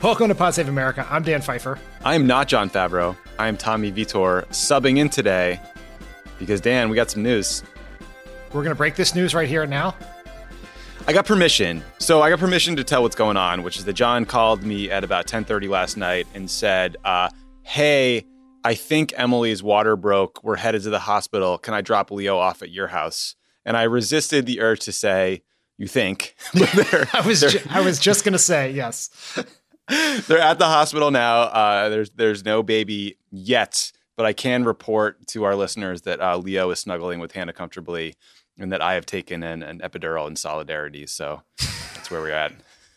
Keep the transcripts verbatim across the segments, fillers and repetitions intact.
Welcome to Pod Save America. I'm Dan Pfeiffer. I am not Jon Favreau. I am Tommy Vitor, subbing in today because, Dan, we got some news. We're going to break this news right here and now. I got permission. So I got permission to tell what's going on, which is that John called me at about ten thirty last night and said, uh, hey, I think Emily's water broke. We're headed to the hospital. Can I drop Leo off at your house? And I resisted the urge to say, you think. I was ju- I was just going to say, yes. They're at the hospital now. Uh, there's there's no baby yet, but I can report to our listeners that uh, Leo is snuggling with Hannah comfortably and that I have taken an, an epidural in solidarity. So that's where we're at.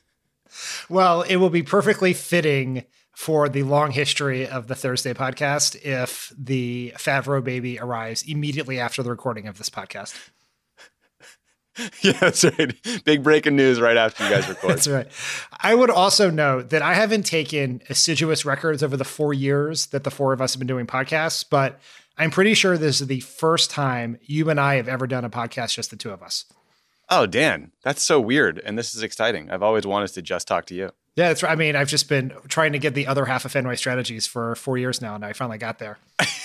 Well, it will be perfectly fitting for the long history of the Thursday podcast if the Favreau baby arrives immediately after the recording of this podcast. Yeah, that's right. Big breaking news right after you guys record. That's right. I would also note that I haven't taken assiduous records over the four years that the four of us have been doing podcasts, but I'm pretty sure this is the first time you and I have ever done a podcast, just the two of us. Oh, Dan, that's so weird. And this is exciting. I've always wanted to just talk to you. Yeah, that's right. I mean, I've just been trying to get the other half of Fenway Strategies for four years now, and I finally got there.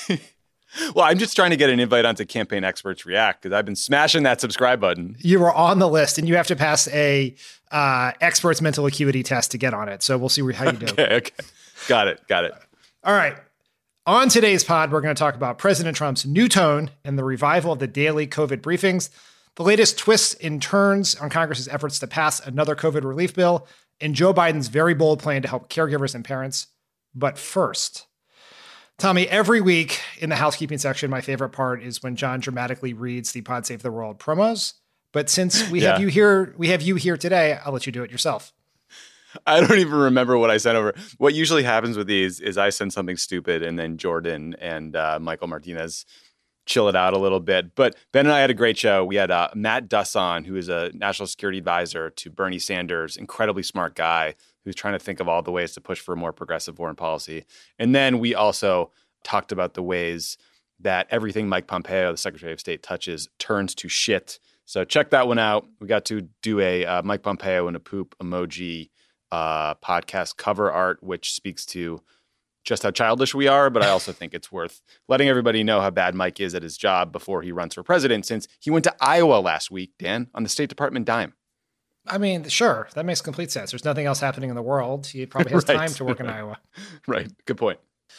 Well, I'm just trying to get an invite onto Campaign Experts React because I've been smashing that subscribe button. You were on the list, and you have to pass a uh, experts mental acuity test to get on it. So we'll see how you do. Okay, okay. Got it, got it. All right. On today's pod, we're going to talk about President Trump's new tone and the revival of the daily COVID briefings, the latest twists and turns on Congress's efforts to pass another COVID relief bill, and Joe Biden's very bold plan to help caregivers and parents. But first, Tommy, every week in the housekeeping section, my favorite part is when John dramatically reads the Pod Save the World promos. But since we yeah. have you here, we have you here today, I'll let you do it yourself. I don't even remember what I sent over. What usually happens with these is I send something stupid and then Jordan and uh, Michael Martinez chill it out a little bit. But Ben and I had a great show. We had uh, Matt Duss on, who is a national security advisor to Bernie Sanders, incredibly smart guy who's trying to think of all the ways to push for a more progressive foreign policy. And then we also talked about the ways that everything Mike Pompeo, the Secretary of State, touches turns to shit. So check that one out. We got to do a uh, Mike Pompeo and a poop emoji uh, podcast cover art, which speaks to just how childish we are. But I also think it's worth letting everybody know how bad Mike is at his job before he runs for president, since he went to Iowa last week, Dan, on the State Department dime. I mean, sure, that makes complete sense. There's nothing else happening in the world. He probably has right. time to work in Iowa. Right. Good point.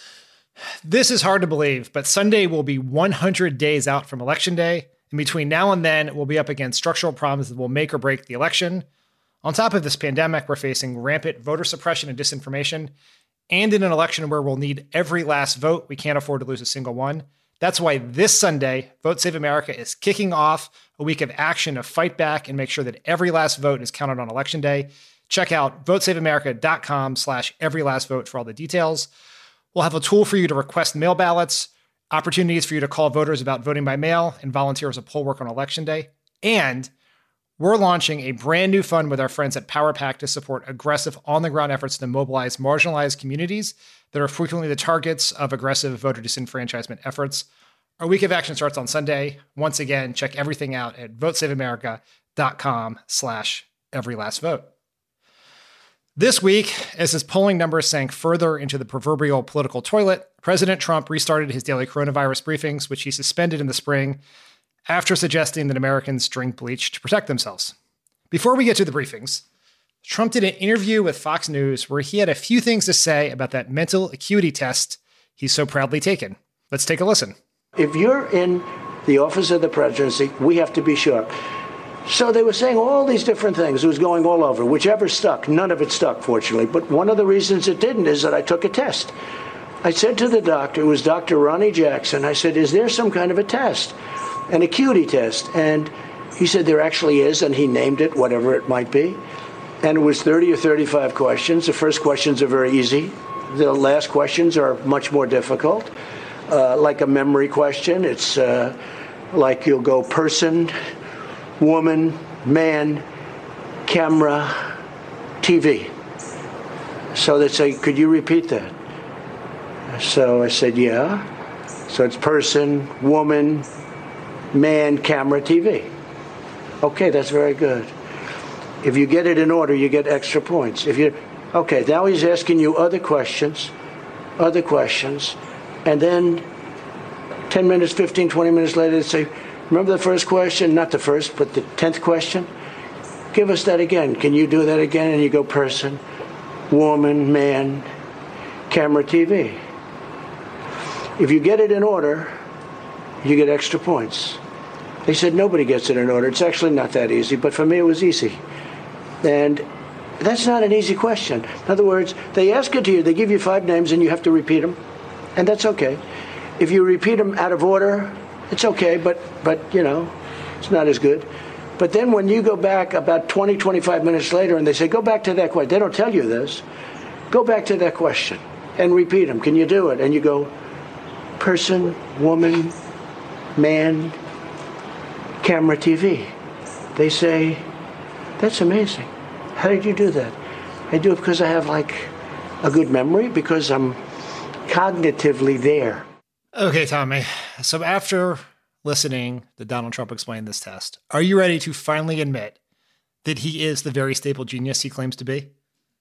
This is hard to believe, but Sunday will be one hundred days out from Election Day. And between now and then, we'll be up against structural problems that will make or break the election. On top of this pandemic, we're facing rampant voter suppression and disinformation. And in an election where we'll need every last vote, we can't afford to lose a single one. That's why this Sunday, Vote Save America is kicking off a week of action to fight back and make sure that every last vote is counted on Election Day. Check out votesaveamerica.com slash every last vote for all the details. We'll have a tool for you to request mail ballots, opportunities for you to call voters about voting by mail, and volunteer as a poll worker on Election Day. And we're launching a brand new fund with our friends at PowerPack to support aggressive on-the-ground efforts to mobilize marginalized communities that are frequently the targets of aggressive voter disenfranchisement efforts. Our week of action starts on Sunday. Once again, check everything out at votesaveamerica.com slash every last vote. This week, as his polling numbers sank further into the proverbial political toilet, President Trump restarted his daily coronavirus briefings, which he suspended in the spring, after suggesting that Americans drink bleach to protect themselves. Before we get to the briefings, Trump did an interview with Fox News where he had a few things to say about that mental acuity test he's so proudly taken. Let's take a listen. If you're in the office of the presidency, we have to be sure. So they were saying all these different things. It was going all over. Whichever stuck. None of it stuck, fortunately. But one of the reasons it didn't is that I took a test. I said to the doctor, it was Doctor Ronnie Jackson, I said, is there some kind of a test? An acuity test. And he said there actually is, and he named it, whatever it might be. And it was thirty or thirty-five questions. The first questions are very easy. The last questions are much more difficult. Uh, like a memory question, it's uh, like you'll go person, woman, man, camera, T V. So they say, could you repeat that? So I said, yeah. So it's person, woman, man, camera, T V. Okay, that's very good. If you get it in order, you get extra points. If you, Okay, now he's asking you other questions, other questions, and then ten minutes, fifteen, twenty minutes later, they say, remember the first question? Not the first, but the tenth question? Give us that again. Can you do that again? And you go person, woman, man, camera, T V. If you get it in order, you get extra points. They said nobody gets it in order. It's actually not that easy, but for me it was easy. And that's not an easy question. In other words, they ask it to you, they give you five names and you have to repeat them, and that's okay. If you repeat them out of order, it's okay, but, but you know, it's not as good. But then when you go back about twenty, twenty-five minutes later and they say, go back to that question, they don't tell you this, go back to that question and repeat them. Can you do it? And you go, person, woman, man, camera, T V. They say, that's amazing. How did you do that? I do it because I have like a good memory, because I'm cognitively there. Okay, Tommy. So after listening to Donald Trump explain this test, are you ready to finally admit that he is the very stable genius he claims to be?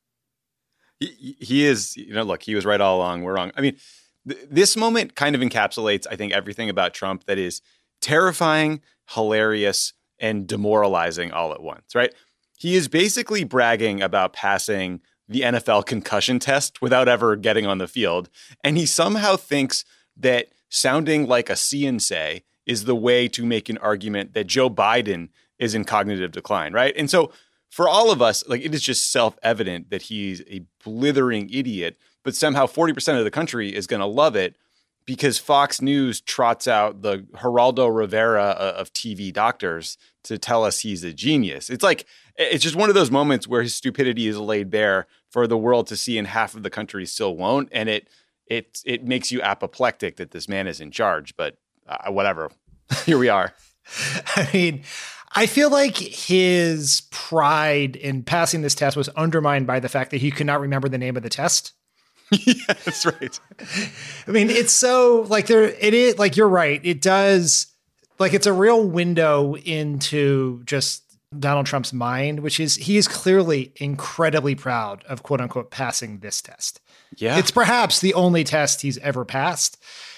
He, he is, you know, look, he was right all along. We're wrong. I mean, th- this moment kind of encapsulates, I think, everything about Trump that is terrifying, hilarious, and demoralizing all at once, right? He is basically bragging about passing the N F L concussion test without ever getting on the field. And he somehow thinks that sounding like a Cian-say is the way to make an argument that Joe Biden is in cognitive decline, right? And so for all of us, like, it is just self-evident that he's a blithering idiot, but somehow forty percent of the country is going to love it because Fox News trots out the Geraldo Rivera of T V doctors to tell us he's a genius. It's like, it's just one of those moments where his stupidity is laid bare for the world to see, and half of the country still won't. And it it it makes you apoplectic that this man is in charge. But uh, whatever, here we are. I mean, I feel like his pride in passing this test was undermined by the fact that he could not remember the name of the test. Yeah, that's right. I mean, it's so like there, it is like, you're right. It does, like, it's a real window into just Donald Trump's mind, which is, he is clearly incredibly proud of, quote unquote, passing this test. Yeah. It's perhaps the only test he's ever passed.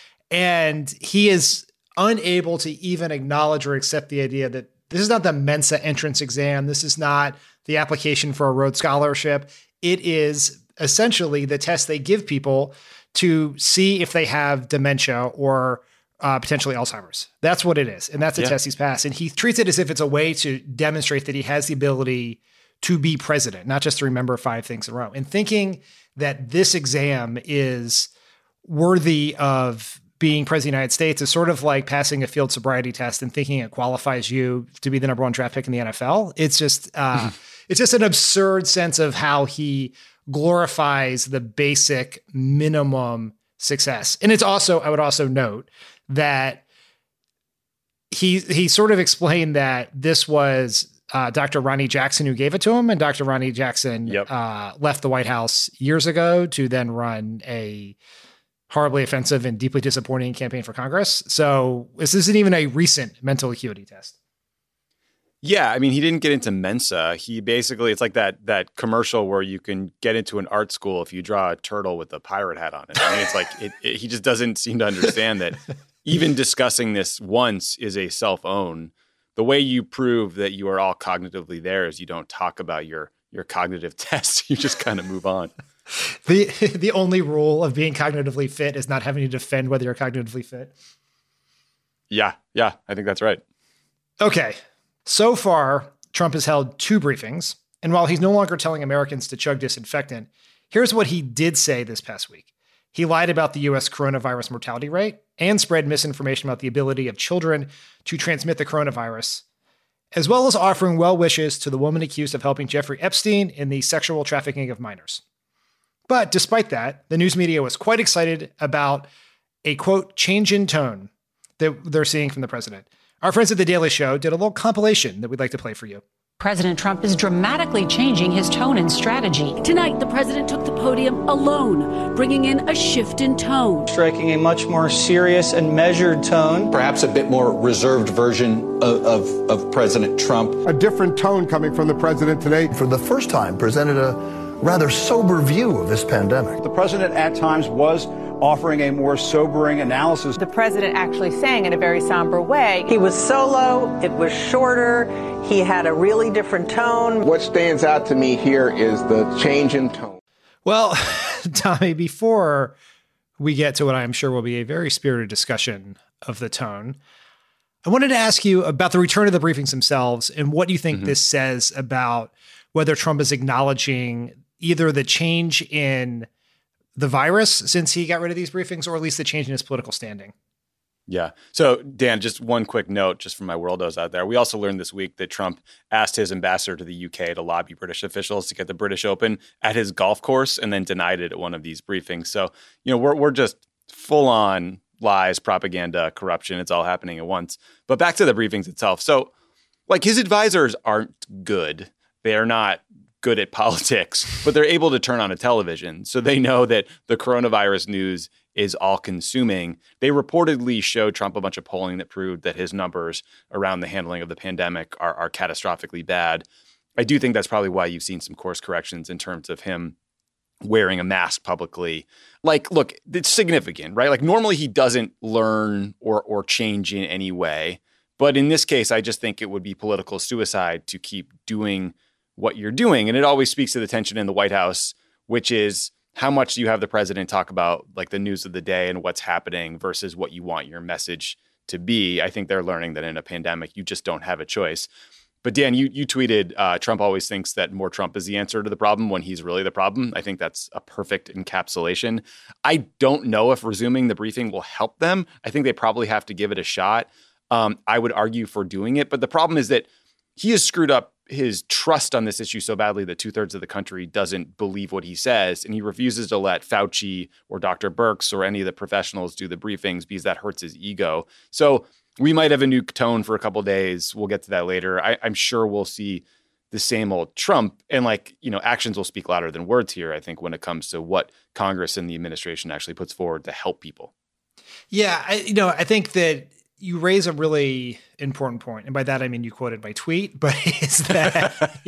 And he is unable to even acknowledge or accept the idea that this is not the Mensa entrance exam. This is not the application for a Rhodes Scholarship. It is essentially the test they give people to see if they have dementia or uh, potentially Alzheimer's. That's what it is. And that's a yeah. test he's passed. And he treats it as if it's a way to demonstrate that he has the ability to be president, not just to remember five things in a row. And thinking that this exam is worthy of being president of the United States is sort of like passing a field sobriety test and thinking it qualifies you to be the number one draft pick in the N F L. It's just, uh, it's just an absurd sense of how he glorifies the basic minimum success. And it's also, I would also note that he, he sort of explained that this was uh, Doctor Ronnie Jackson who gave it to him. And Doctor Ronnie Jackson yep. uh, left the White House years ago to then run a horribly offensive and deeply disappointing campaign for Congress. So this isn't even a recent mental acuity test. Yeah, I mean, he didn't get into Mensa. He basically, it's like that that commercial where you can get into an art school if you draw a turtle with a pirate hat on it. I mean, it's like, it, it, he just doesn't seem to understand that even discussing this once is a self-own. The way you prove that you are all cognitively there is you don't talk about your your cognitive tests. You just kind of move on. The the only rule of being cognitively fit is not having to defend whether you're cognitively fit. Yeah, yeah, I think that's right. Okay. So far, Trump has held two briefings, and while he's no longer telling Americans to chug disinfectant, here's what he did say this past week. He lied about the U S coronavirus mortality rate and spread misinformation about the ability of children to transmit the coronavirus, as well as offering well wishes to the woman accused of helping Jeffrey Epstein in the sexual trafficking of minors. But despite that, the news media was quite excited about a, quote, change in tone that they're seeing from the president. Our friends at The Daily Show did a little compilation that we'd like to play for you. President Trump is dramatically changing his tone and strategy. Tonight, the president took the podium alone, bringing in a shift in tone. Striking a much more serious and measured tone. Perhaps a bit more reserved version of, of, of President Trump. A different tone coming from the president today. For the first time, presented a rather sober view of this pandemic. The president at times was offering a more sobering analysis. The president actually sang in a very somber way. He was solo, it was shorter, he had a really different tone. What stands out to me here is the change in tone. Well, Tommy, before we get to what I'm sure will be a very spirited discussion of the tone, I wanted to ask you about the return of the briefings themselves and what you think mm-hmm. this says about whether Trump is acknowledging either the change in the virus since he got rid of these briefings, or at least the change in his political standing. Yeah. So, Dan, just one quick note, just from my worldos out there. We also learned this week that Trump asked his ambassador to the U K to lobby British officials to get the British Open at his golf course and then denied it at one of these briefings. So, you know, we're we're just full on lies, propaganda, corruption. It's all happening at once. But back to the briefings itself. So, like, his advisors aren't good. They are not good at politics, but they're able to turn on a television. So they know that the coronavirus news is all consuming. They reportedly showed Trump a bunch of polling that proved that his numbers around the handling of the pandemic are, are catastrophically bad. I do think that's probably why you've seen some course corrections in terms of him wearing a mask publicly. Like, look, it's significant, right? Like, normally he doesn't learn or or change in any way. But in this case, I just think it would be political suicide to keep doing what you're doing. And it always speaks to the tension in the White House, which is how much do you have the president talk about like the news of the day and what's happening versus what you want your message to be. I think they're learning that in a pandemic, you just don't have a choice. But Dan, you you tweeted, uh, Trump always thinks that more Trump is the answer to the problem when he's really the problem. I think that's a perfect encapsulation. I don't know if resuming the briefing will help them. I think they probably have to give it a shot. Um, I would argue for doing it. But the problem is that he has screwed up his trust on this issue so badly that two thirds of the country doesn't believe what he says. And he refuses to let Fauci or Doctor Birx or any of the professionals do the briefings because that hurts his ego. So we might have a new tone for a couple of days. We'll get to that later. I, I'm sure we'll see the same old Trump, and like, you know, actions will speak louder than words here, I think, when it comes to what Congress and the administration actually puts forward to help people. Yeah. I, you know, I think that you raise a really important point. And by that, I mean, you quoted my tweet, but is that,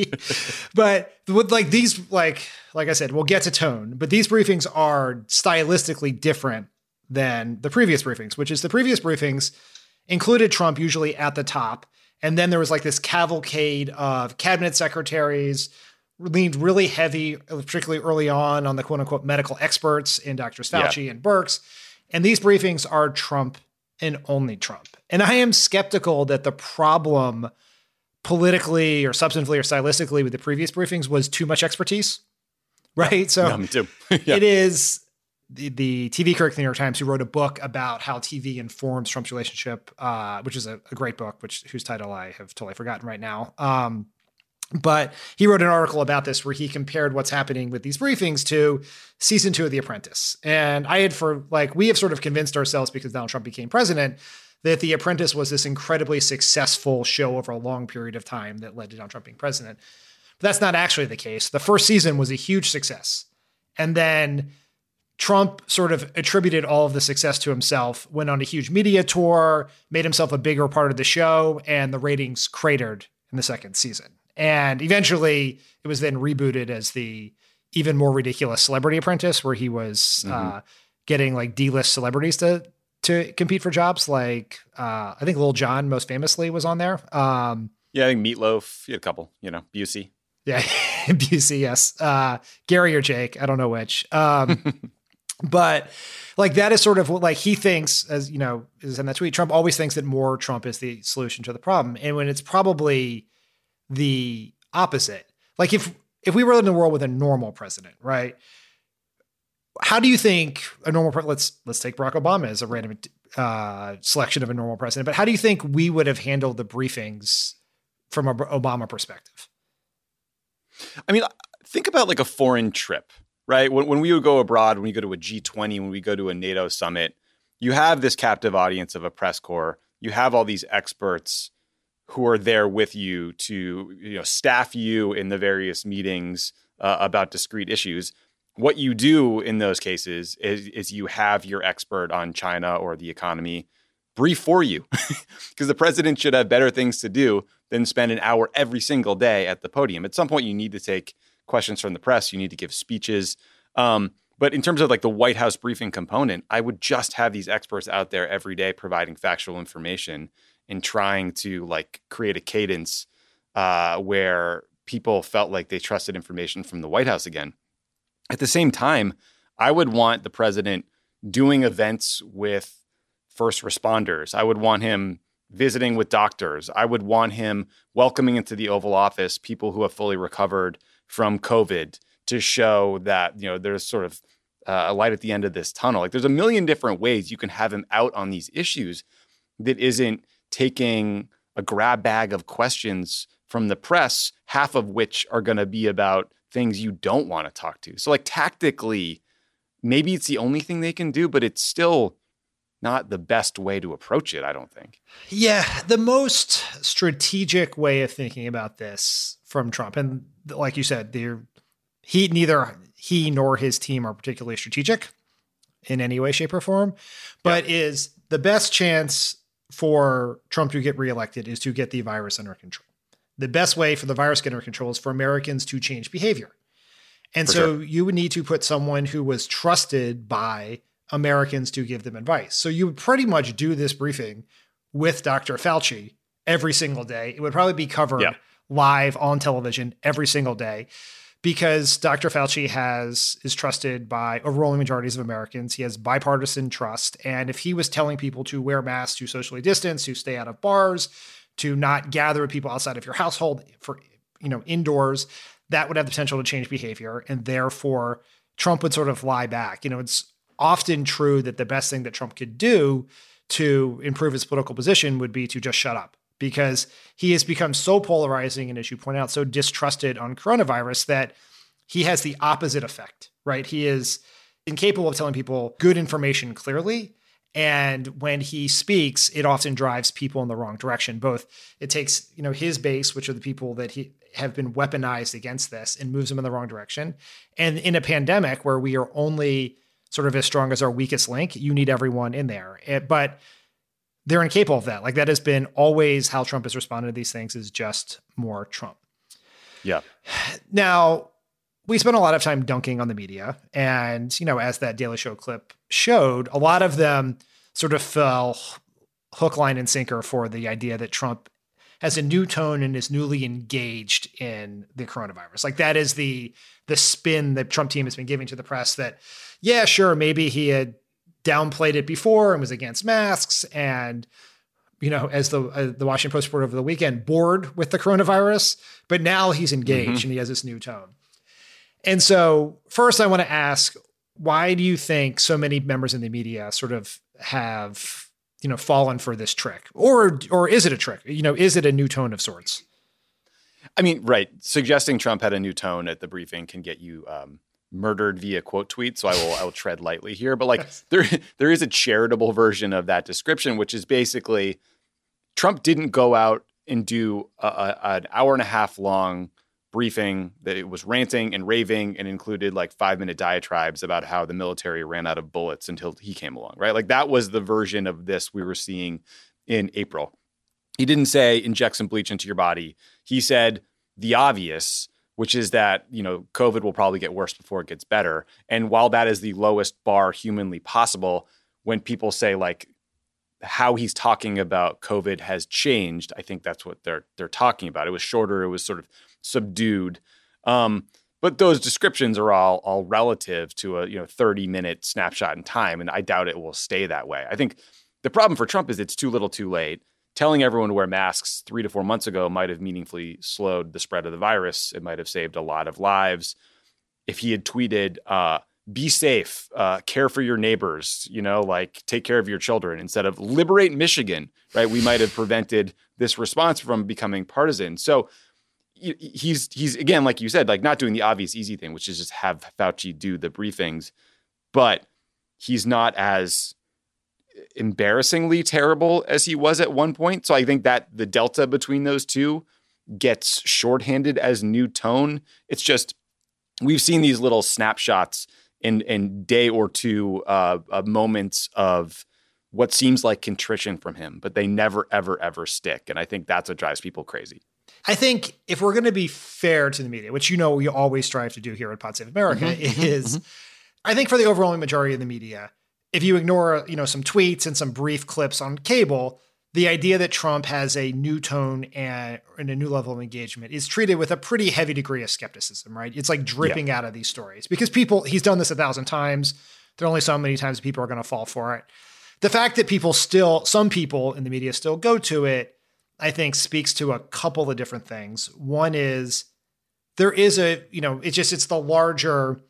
but with like these, like, like I said, we'll get to tone, but these briefings are stylistically different than the previous briefings, which is the previous briefings included Trump usually at the top. And then there was like this cavalcade of cabinet secretaries, leaned really heavy, particularly early on, on the quote unquote medical experts in Doctors Fauci yeah. and Birx. And these briefings are Trump and only Trump. And I am skeptical that the problem politically or substantively or stylistically with the previous briefings was too much expertise, right? Yeah, so yeah, me too. yeah. It is the, the T V critic of the New York Times who wrote a book about how T V informs Trump's relationship, uh, which is a, a great book, which whose title I have totally forgotten right now. Um, But he wrote an article about this where he compared what's happening with these briefings to season two of The Apprentice. And I had for like, we have sort of convinced ourselves because Donald Trump became president that The Apprentice was this incredibly successful show over a long period of time that led to Donald Trump being president. But that's not actually the case. The first season was a huge success. And then Trump sort of attributed all of the success to himself, went on a huge media tour, made himself a bigger part of the show, and the ratings cratered in the second season. And eventually it was then rebooted as the even more ridiculous Celebrity Apprentice, where he was mm-hmm. uh, getting like D-list celebrities to to compete for jobs. Like uh, I think Lil Jon most famously was on there. Um, yeah, I think Meatloaf, you had a couple, you know, Busey. Yeah, Busey, yes. Uh, Gary or Jake, I don't know which. Um, but like that is sort of what like he thinks, as you know, is in that tweet, Trump always thinks that more Trump is the solution to the problem. And when it's probably the opposite. Like if if we were in a world with a normal president, right? How do you think a normal pre- let's let's take Barack Obama as a random uh, selection of a normal president, but how do you think we would have handled the briefings from an Obama perspective? I mean, think about like a foreign trip, right? When when we would go abroad, when we go to a G twenty, when we go to a NATO summit, you have this captive audience of a press corps. You have all these experts who are there with you to, you know, staff you in the various meetings uh, about discrete issues. What you do in those cases is, is you have your expert on China or the economy brief for you, because the president should have better things to do than spend an hour every single day at the podium. At some point, you need to take questions from the press. You need to give speeches. Um, but in terms of like the White House briefing component, I would just have these experts out there every day providing factual information and trying to like create a cadence uh, where people felt like they trusted information from the White House again. At the same time, I would want the president doing events with first responders. I would want him visiting with doctors. I would want him welcoming into the Oval Office people who have fully recovered from COVID to show that, you know, there's sort of uh, a light at the end of this tunnel. Like there's a million different ways you can have him out on these issues that isn't taking a grab bag of questions from the press, half of which are going to be about things you don't want to talk to. So like tactically, maybe it's the only thing they can do, but it's still not the best way to approach it, I don't think. Yeah, the most strategic way of thinking about this from Trump, and like you said, they're, he neither he nor his team are particularly strategic in any way, shape, or form, but yeah. is the best chance for Trump to get reelected is to get the virus under control. The best way for the virus to get under control is for Americans to change behavior. And for so sure. you would need to put someone who was trusted by Americans to give them advice. So you would pretty much do this briefing with Doctor Fauci every single day. It would probably be covered yeah. live on television every single day because Doctor Fauci has is trusted by overwhelming majorities of Americans. He has bipartisan trust. And if he was telling people to wear masks, to socially distance, to stay out of bars, to not gather with people outside of your household for, you know, indoors, that would have the potential to change behavior. And therefore Trump would sort of lie back. You know, it's often true that the best thing that Trump could do to improve his political position would be to just shut up because he has become so polarizing and, as you point out, so distrusted on coronavirus that he has the opposite effect, right? He is incapable of telling people good information clearly. And when he speaks, it often drives people in the wrong direction. Both it takes, you know, his base, which are the people that he have been weaponized against this, and moves them in the wrong direction. And in a pandemic where we are only sort of as strong as our weakest link, you need everyone in there. It, but they're incapable of that. Like that has been always how Trump has responded to these things, is just more Trump. Yeah. Now, we spent a lot of time dunking on the media. And, you know, as that Daily Show clip showed, a lot of them sort of fell hook, line, and sinker for the idea that Trump has a new tone and is newly engaged in the coronavirus. Like that is the the spin that Trump team has been giving to the press that, yeah, sure, maybe he had downplayed it before and was against masks and, you know, as the uh, the Washington Post reported over the weekend, bored with the coronavirus, but now he's engaged mm-hmm. and he has this new tone. And so first I want to ask, why do you think so many members in the media sort of have, you know, fallen for this trick? Or or is it a trick? You know, is it a new tone of sorts? I mean, right. Suggesting Trump had a new tone at the briefing can get you um, murdered via quote tweet. So I will I will tread lightly here. But like yes. there there is a charitable version of that description, which is basically Trump didn't go out and do a, a, an hour and a half long briefing that it was ranting and raving and included like five minute diatribes about how the military ran out of bullets until he came along, right? Like that was the version of this we were seeing in April. He didn't say inject some bleach into your body. He said the obvious, which is that, you know, COVID will probably get worse before it gets better. And while that is the lowest bar humanly possible, when people say like how he's talking about COVID has changed, I think that's what they're they're talking about. It was shorter. It was sort of subdued. Um, but those descriptions are all all relative to a you know thirty minute snapshot in time, and I doubt it will stay that way. I think the problem for Trump is it's too little, too late. Telling everyone to wear masks three to four months ago might have meaningfully slowed the spread of the virus. It might have saved a lot of lives. If he had tweeted, uh, "Be safe, uh, care for your neighbors," you know, like take care of your children, instead of "liberate Michigan," right? We might have prevented this response from becoming partisan. So he's he's again, like you said, like not doing the obvious easy thing, which is just have Fauci do the briefings, but he's not as embarrassingly terrible as he was at one point. So I think that the delta between those two gets shorthanded as new tone. It's just we've seen these little snapshots in in day or two uh, uh, moments of what seems like contrition from him, but they never, ever, ever stick. And I think that's what drives people crazy. I think if we're going to be fair to the media, which, you know, we always strive to do here at Pod Save America, mm-hmm, is mm-hmm. I think for the overwhelming majority of the media, if you ignore, you know, some tweets and some brief clips on cable, the idea that Trump has a new tone and, and a new level of engagement is treated with a pretty heavy degree of skepticism, right? It's like dripping yeah. out of these stories because people, he's done this a thousand times. There are only so many times people are going to fall for it. The fact that people still, some people in the media still go to it, I think speaks to a couple of different things. One is there is a, you know, it's just, it's the larger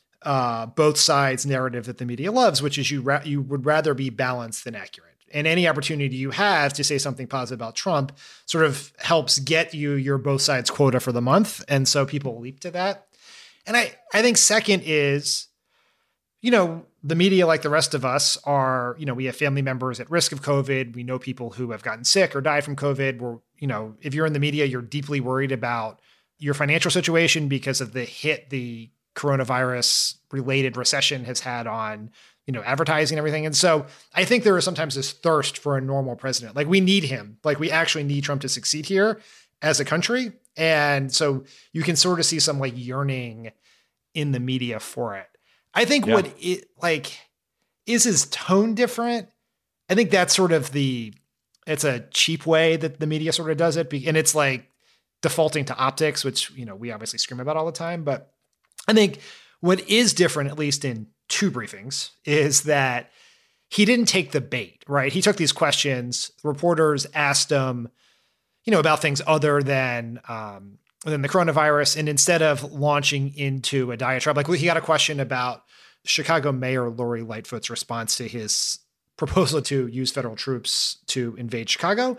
uh, both sides narrative that the media loves, which is you, ra- you would rather be balanced than accurate. And any opportunity you have to say something positive about Trump sort of helps get you your both sides quota for the month. And so people leap to that. And I, I think second is, you know, the media, like the rest of us, are, you know, we have family members at risk of COVID. We know people who have gotten sick or died from COVID. We're, you know, if you're in the media, you're deeply worried about your financial situation because of the hit the coronavirus related recession has had on, you know, advertising and everything. And so I think there is sometimes this thirst for a normal president. Like we need him. Like we actually need Trump to succeed here as a country. And so you can sort of see some like yearning in the media for it. I think yeah. what it like, is his tone different? I think that's sort of the, it's a cheap way that the media sort of does it. And it's like defaulting to optics, which, you know, we obviously scream about all the time. But I think what is different, at least in two briefings, is that he didn't take the bait, right? He took these questions. Reporters asked him, you know, about things other than, um, than the coronavirus. And instead of launching into a diatribe, like he got a question about Chicago Mayor Lori Lightfoot's response to his proposal to use federal troops to invade Chicago.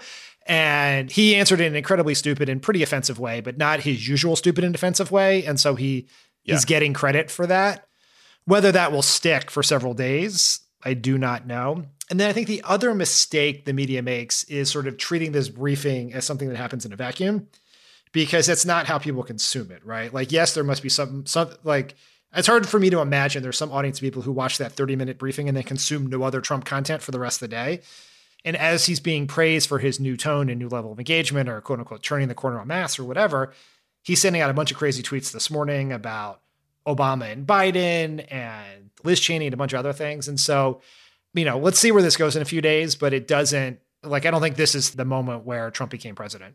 And he answered in an incredibly stupid and pretty offensive way, but not his usual stupid and offensive way. And so he yeah. he's getting credit for that. Whether that will stick for several days, I do not know. And then I think the other mistake the media makes is sort of treating this briefing as something that happens in a vacuum, because that's not how people consume it, right? Like, yes, there must be some, some like, it's hard for me to imagine there's some audience of people who watch that thirty minute briefing and then consume no other Trump content for the rest of the day. And as he's being praised for his new tone and new level of engagement, or quote unquote, turning the corner on masks or whatever, he's sending out a bunch of crazy tweets this morning about Obama and Biden and Liz Cheney and a bunch of other things. And so, you know, let's see where this goes in a few days, but it doesn't, like, I don't think this is the moment where Trump became president.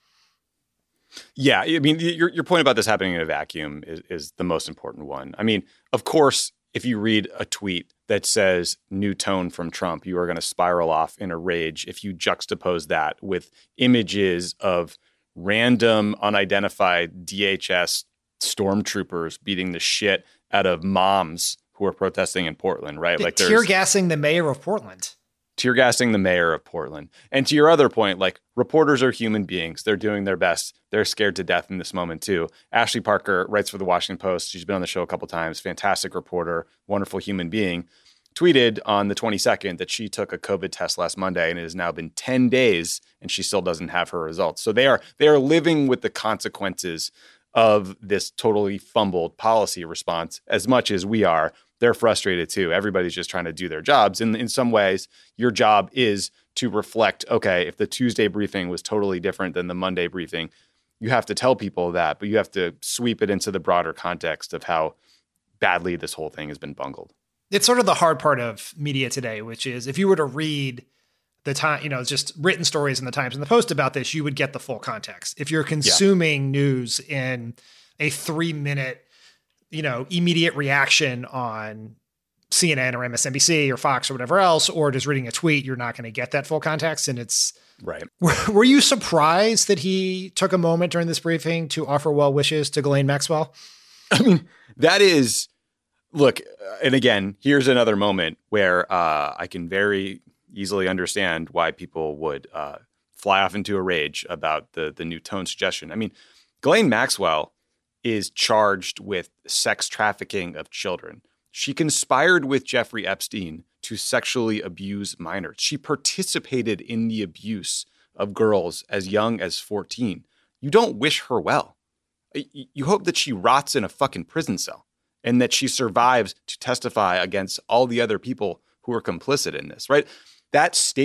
Yeah, I mean, your your point about this happening in a vacuum is, is the most important one. I mean, of course, if you read a tweet that says new tone from Trump, you are going to spiral off in a rage if you juxtapose that with images of random, unidentified D H S stormtroopers beating the shit out of moms who are protesting in Portland, right? Like tear gassing the mayor of Portland. Tear gassing the mayor of Portland. And to your other point, like, reporters are human beings. They're doing their best. They're scared to death in this moment too. Ashley Parker writes for the Washington Post. She's been on the show a couple times. Fantastic reporter, wonderful human being. Tweeted on the twenty-second that she took a COVID test last Monday and it has now been ten days and she still doesn't have her results. So they are they are living with the consequences of this totally fumbled policy response as much as we are. They're frustrated too. Everybody's just trying to do their jobs. And in some ways, your job is to reflect, okay, if the Tuesday briefing was totally different than the Monday briefing, you have to tell people that, but you have to sweep it into the broader context of how badly this whole thing has been bungled. It's sort of the hard part of media today, which is if you were to read the time, you know, just written stories in the Times and the Post about this, you would get the full context. If you're consuming yeah. news in a three minute, you know, immediate reaction on C N N or M S N B C or Fox or whatever else, or just reading a tweet, you're not going to get that full context. And it's right. Were, were you surprised that he took a moment during this briefing to offer well wishes to Ghislaine Maxwell? I mean, that is, look, and again, here's another moment where uh, I can very easily understand why people would uh, fly off into a rage about the the new tone suggestion. I mean, Ghislaine Maxwell is charged with sex trafficking of children. She conspired with Jeffrey Epstein to sexually abuse minors. She participated in the abuse of girls as young as fourteen. You don't wish her well. You hope that she rots in a fucking prison cell and that she survives to testify against all the other people who are complicit in this, right? That statement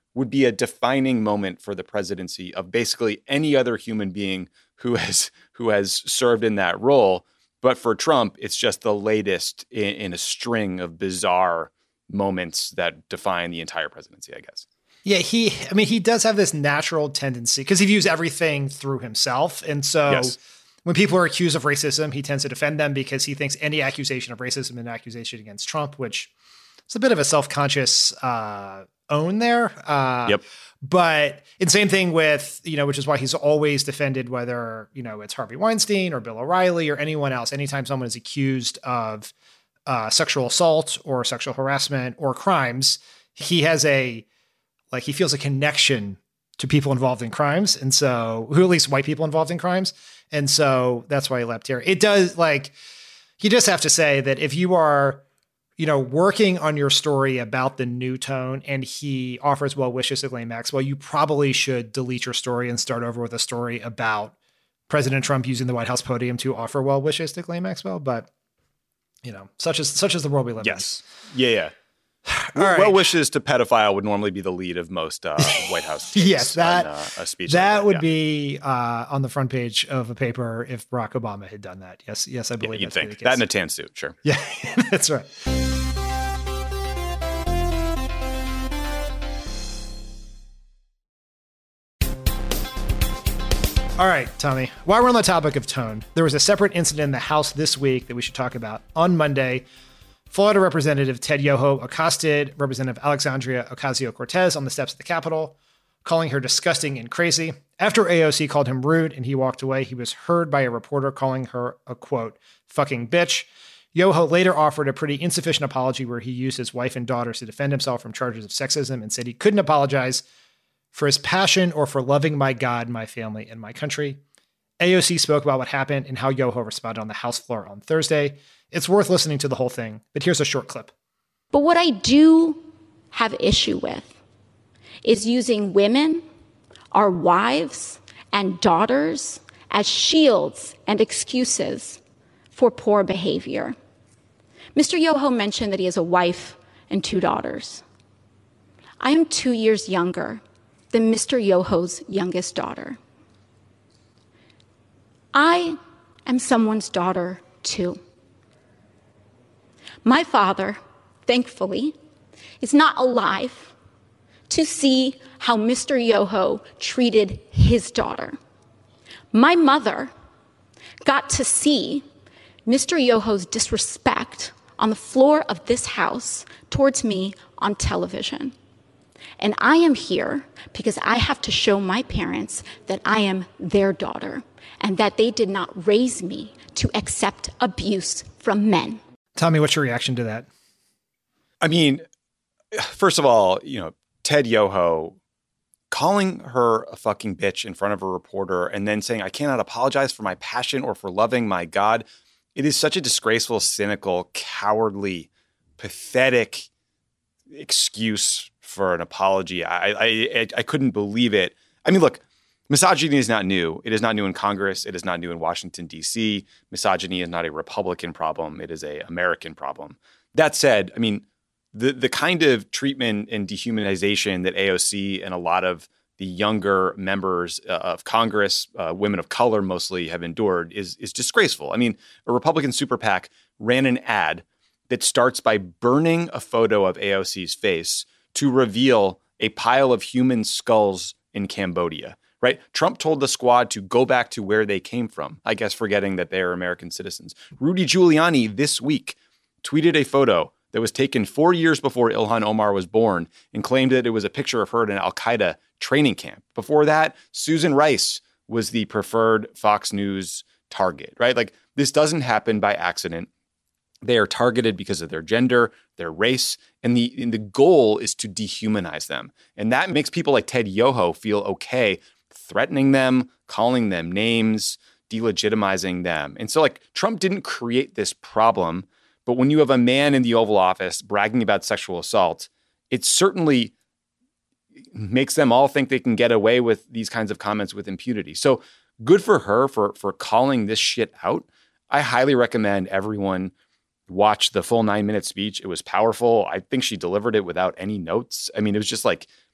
would be a defining moment for the presidency of basically any other human being who has who has served in that role. But for Trump, it's just the latest in, in a string of bizarre moments that define the entire presidency, I guess. Yeah, he, I mean, he does have this natural tendency because he views everything through himself. And so yes. when people are accused of racism, he tends to defend them because he thinks any accusation of racism is an accusation against Trump, which is a bit of a self-conscious uh, own there. Uh, yep. But it's the same thing with, you know, which is why he's always defended whether, you know, it's Harvey Weinstein or Bill O'Reilly or anyone else. Anytime someone is accused of uh, sexual assault or sexual harassment or crimes, he has a, like, he feels a connection to people involved in crimes. And so, who at least white people involved in crimes. And so that's why he leapt here. It does, like, you just have to say that if you are, you know, working on your story about the new tone and he offers well wishes to Ghislaine Maxwell, you probably should delete your story and start over with a story about President Trump using the White House podium to offer well wishes to Ghislaine Maxwell. But, you know, such as such as the world we live yes. in. Yes. Yeah, yeah. All right. Well wishes to pedophile would normally be the lead of most uh, White House takes yes, that, on, uh, a speech. That like that would yeah. be uh, on the front page of a paper if Barack Obama had done that. Yes, yes, I believe yeah, you'd that's think. That in a tan suit, sure. Yeah, that's right. All right, Tommy, while we're on the topic of tone, there was a separate incident in the House this week that we should talk about. On Monday, Florida Representative Ted Yoho accosted Representative Alexandria Ocasio-Cortez on the steps of the Capitol, calling her disgusting and crazy. After A O C called him rude and he walked away, he was heard by a reporter calling her a, quote, fucking bitch. Yoho later offered a pretty insufficient apology where he used his wife and daughters to defend himself from charges of sexism and said he couldn't apologize for his passion or for loving my God, my family, and my country. A O C spoke about what happened and how Yoho responded on the House floor on Thursday. It's worth listening to the whole thing, but here's a short clip. But what I do have issue with is using women, our wives and daughters, as shields and excuses for poor behavior. Mister Yoho mentioned that he has a wife and two daughters. I am two years younger than Mister Yoho's youngest daughter. I am someone's daughter, too. My father, thankfully, is not alive to see how Mister Yoho treated his daughter. My mother got to see Mister Yoho's disrespect on the floor of this house towards me on television. And I am here because I have to show my parents that I am their daughter and that they did not raise me to accept abuse from men. Tommy, what's your reaction to that? I mean, first of all, you know, Ted Yoho calling her a fucking bitch in front of a reporter and then saying, I cannot apologize for my passion or for loving my God. It is such a disgraceful, cynical, cowardly, pathetic excuse for an apology. I, I I couldn't believe it. I mean, look, misogyny is not new. It is not new in Congress. It is not new in Washington, D C. Misogyny is not a Republican problem. It is an American problem. That said, I mean, the the kind of treatment and dehumanization that A O C and a lot of the younger members of Congress, uh, women of color mostly, have endured is is disgraceful. I mean, a Republican super PAC ran an ad that starts by burning a photo of A O C's face to reveal a pile of human skulls in Cambodia, right? Trump told the squad to go back to where they came from, I guess forgetting that they are American citizens. Rudy Giuliani this week tweeted a photo that was taken four years before Ilhan Omar was born and claimed that it was a picture of her at an al-Qaeda training camp. Before that, Susan Rice was the preferred Fox News target, right? Like, this doesn't happen by accident. They are targeted because of their gender, their race, and the and the goal is to dehumanize them. And that makes people like Ted Yoho feel okay threatening them, calling them names, delegitimizing them. And so, like, Trump didn't create this problem, but when you have a man in the Oval Office bragging about sexual assault, it certainly makes them all think they can get away with these kinds of comments with impunity. So good for her for for calling this shit out. I highly recommend everyone watch the full nine minute speech. It was powerful. I think she delivered it without any notes. I mean, it was just like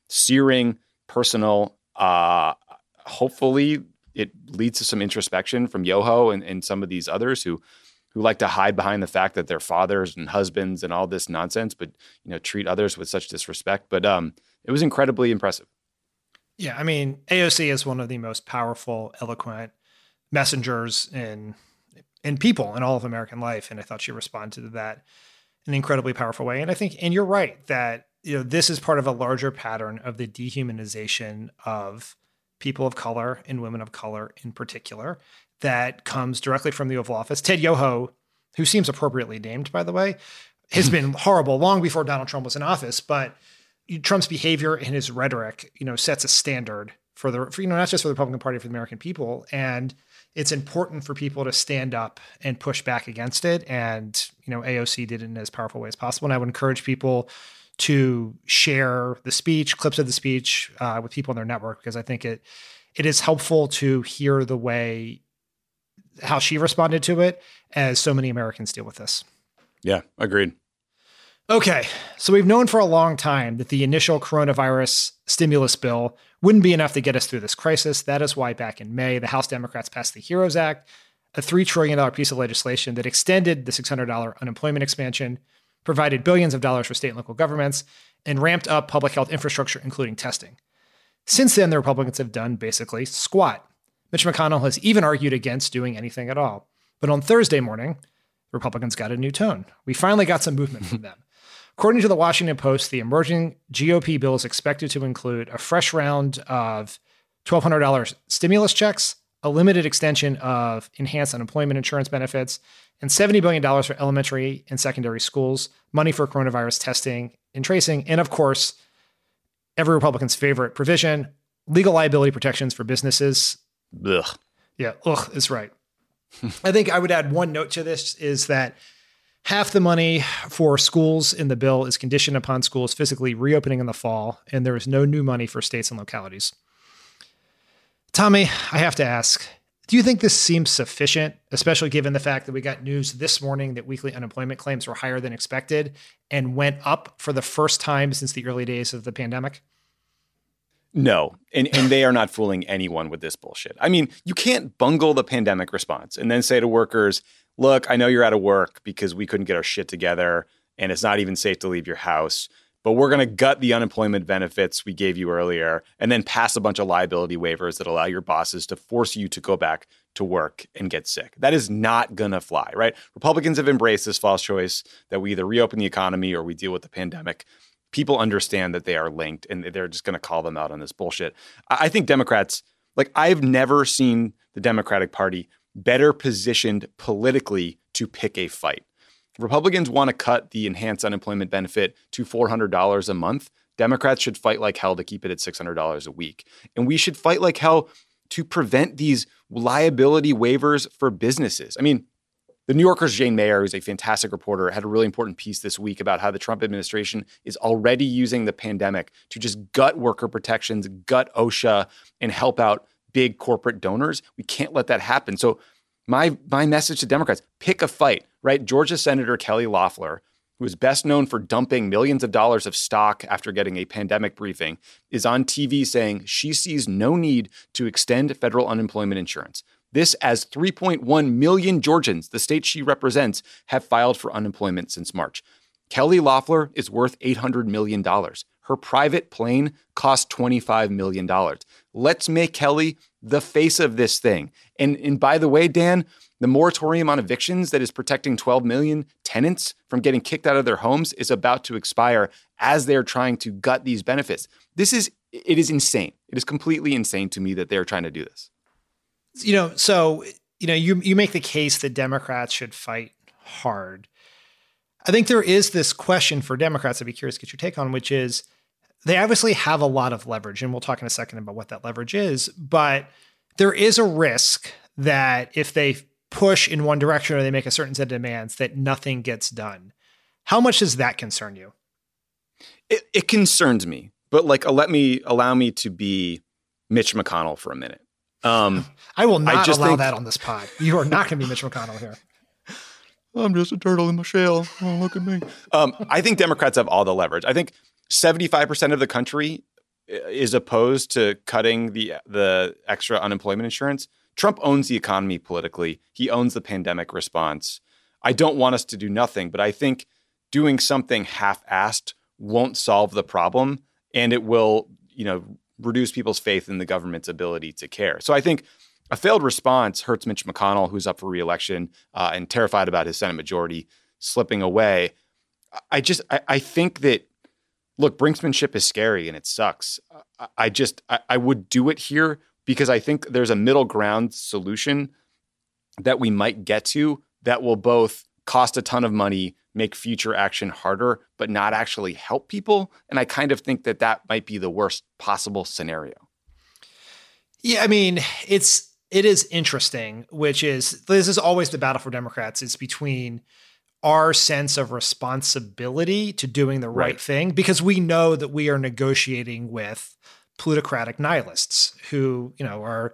searing, personal. Uh, hopefully it leads to some introspection from Yoho and, and some of these others who who like to hide behind the fact that they're fathers and husbands and all this nonsense, but you know, treat others with such disrespect. But um, it was incredibly impressive. Yeah, I mean, A O C is one of the most powerful, eloquent messengers in in people in all of American life, and I thought she responded to that in an incredibly powerful way. And I think, and you're right that you know this is part of a larger pattern of the dehumanization of people of color and women of color in particular that comes directly from the Oval Office. Ted Yoho, who seems appropriately named, by the way, has been horrible long before Donald Trump was in office, but Trump's behavior and his rhetoric, you know, sets a standard for the, for, you know, not just for the Republican Party, for the American people. And it's important for people to stand up and push back against it. And, you know, A O C did it in as powerful way as possible. And I would encourage people to share the speech, clips of the speech uh, with people on their network, because I think it, it is helpful to hear the way, how she responded to it as so many Americans deal with this. Yeah, agreed. Okay, so we've known for a long time that the initial coronavirus stimulus bill wouldn't be enough to get us through this crisis. That is why back in May, the House Democrats passed the HEROES Act, a three trillion dollars piece of legislation that extended the six hundred dollars unemployment expansion, provided billions of dollars for state and local governments, and ramped up public health infrastructure, including testing. Since then, the Republicans have done basically squat. Mitch McConnell has even argued against doing anything at all. But on Thursday morning, Republicans got a new tone. We finally got some movement from them. According to the Washington Post, the emerging G O P bill is expected to include a fresh round of twelve hundred dollars stimulus checks, a limited extension of enhanced unemployment insurance benefits, and seventy billion dollars for elementary and secondary schools, money for coronavirus testing and tracing, and of course, every Republican's favorite provision, legal liability protections for businesses. Ugh. Yeah, ugh is right. I think I would add one note to this is that half the money for schools in the bill is conditioned upon schools physically reopening in the fall, and there is no new money for states and localities. Tommy, I have to ask, do you think this seems sufficient, especially given the fact that we got news this morning that weekly unemployment claims were higher than expected and went up for the first time since the early days of the pandemic? No, and, and they are not fooling anyone with this bullshit. I mean, you can't bungle the pandemic response and then say to workers, look, I know you're out of work because we couldn't get our shit together and it's not even safe to leave your house, but we're going to gut the unemployment benefits we gave you earlier and then pass a bunch of liability waivers that allow your bosses to force you to go back to work and get sick. That is not going to fly, right? Republicans have embraced this false choice that we either reopen the economy or we deal with the pandemic. People understand that they are linked and they're just going to call them out on this bullshit. I think Democrats, like I've never seen the Democratic Party better positioned politically to pick a fight. Republicans want to cut the enhanced unemployment benefit to four hundred dollars a month. Democrats should fight like hell to keep it at six hundred dollars a week. And we should fight like hell to prevent these liability waivers for businesses. I mean, the New Yorker's Jane Mayer, who's a fantastic reporter, had a really important piece this week about how the Trump administration is already using the pandemic to just gut worker protections, gut OSHA, and help out big corporate donors. We can't let that happen. So my my message to Democrats, pick a fight, right? Georgia Senator Kelly Loeffler, who is best known for dumping millions of dollars of stock after getting a pandemic briefing, is on T V saying she sees no need to extend federal unemployment insurance. This as three point one million Georgians, the state she represents, have filed for unemployment since March. Kelly Loeffler is worth eight hundred million dollars. Her private plane cost twenty-five million dollars. Let's make Kelly the face of this thing. And, and by the way, Dan, the moratorium on evictions that is protecting twelve million tenants from getting kicked out of their homes is about to expire as they're trying to gut these benefits. This is, it is insane. It is completely insane to me that they're trying to do this. You know, so, you know, you you make the case that Democrats should fight hard. I think there is this question for Democrats I'd be curious to get your take on, which is they obviously have a lot of leverage, and we'll talk in a second about what that leverage is, but there is a risk that if they push in one direction or they make a certain set of demands, that nothing gets done. How much does that concern you? It, it concerns me, but like, let me allow me to be Mitch McConnell for a minute. Um, I will not I just allow think, that on this pod. You are not going to be Mitch McConnell here. I'm just a turtle in my shell. Oh, look at me. Um, I think Democrats have all the leverage. I think seventy-five percent of the country is opposed to cutting the the extra unemployment insurance. Trump owns the economy politically. He owns the pandemic response. I don't want us to do nothing, but I think doing something half-assed won't solve the problem, and it will, you know, reduce people's faith in the government's ability to care. So I think a failed response hurts Mitch McConnell, who's up for re-election uh, and terrified about his Senate majority slipping away. I just, I, I think that, look, brinksmanship is scary and it sucks. I, I just, I, I would do it here because I think there's a middle ground solution that we might get to that will both cost a ton of money, make future action harder, but not actually help people. And I kind of think that that might be the worst possible scenario. Yeah, I mean, it's it is interesting, which is this is always the battle for Democrats. It's between our sense of responsibility to doing the right, right thing, because we know that we are negotiating with plutocratic nihilists who, you know, are,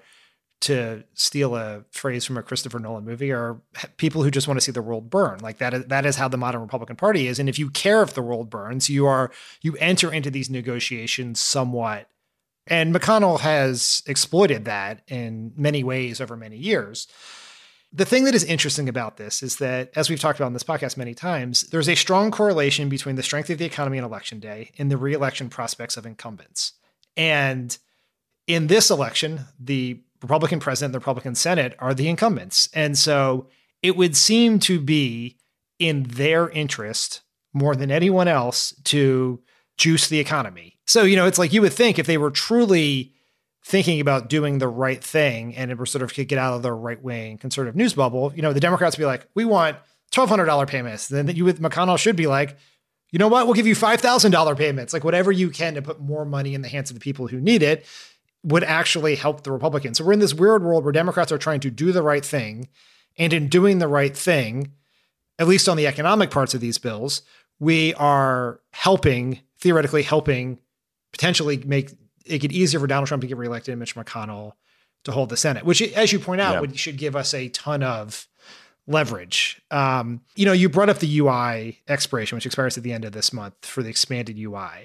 to steal a phrase from a Christopher Nolan movie, are people who just want to see the world burn. Like that is, that is how the modern Republican Party is. And if you care if the world burns, you are, you enter into these negotiations somewhat. And McConnell has exploited that in many ways over many years. The thing that is interesting about this is that, as we've talked about in this podcast many times, there's a strong correlation between the strength of the economy on election day and the re-election prospects of incumbents. And in this election, the Republican president, the Republican Senate are the incumbents. And so it would seem to be in their interest more than anyone else to juice the economy. So, you know, it's like you would think if they were truly thinking about doing the right thing and it were sort of to get out of the right wing conservative news bubble, you know, the Democrats would be like, we want twelve hundred dollars payments. Then you with McConnell should be like, you know what, we'll give you five thousand dollars payments, like whatever you can to put more money in the hands of the people who need it would actually help the Republicans. So we're in this weird world where Democrats are trying to do the right thing. And in doing the right thing, at least on the economic parts of these bills, we are helping, theoretically helping, potentially make it easier for Donald Trump to get reelected and Mitch McConnell to hold the Senate, which, as you point out, yeah. would, should give us a ton of leverage. Um, you know, you brought up the U I expiration, which expires at the end of this month for the expanded U I.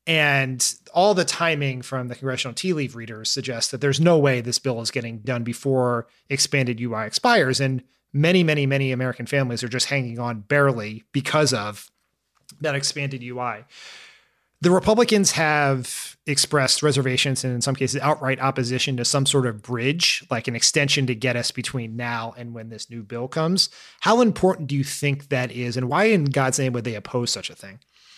And all the timing from the congressional tea leaf readers suggests that there's no way this bill is getting done before expanded U I expires. And many, many, many American families are just hanging on barely because of that expanded U I. The Republicans have expressed reservations and in some cases outright opposition to some sort of bridge, like an extension to get us between now and when this new bill comes. How important do you think that is? And why in God's name would they oppose such a thing?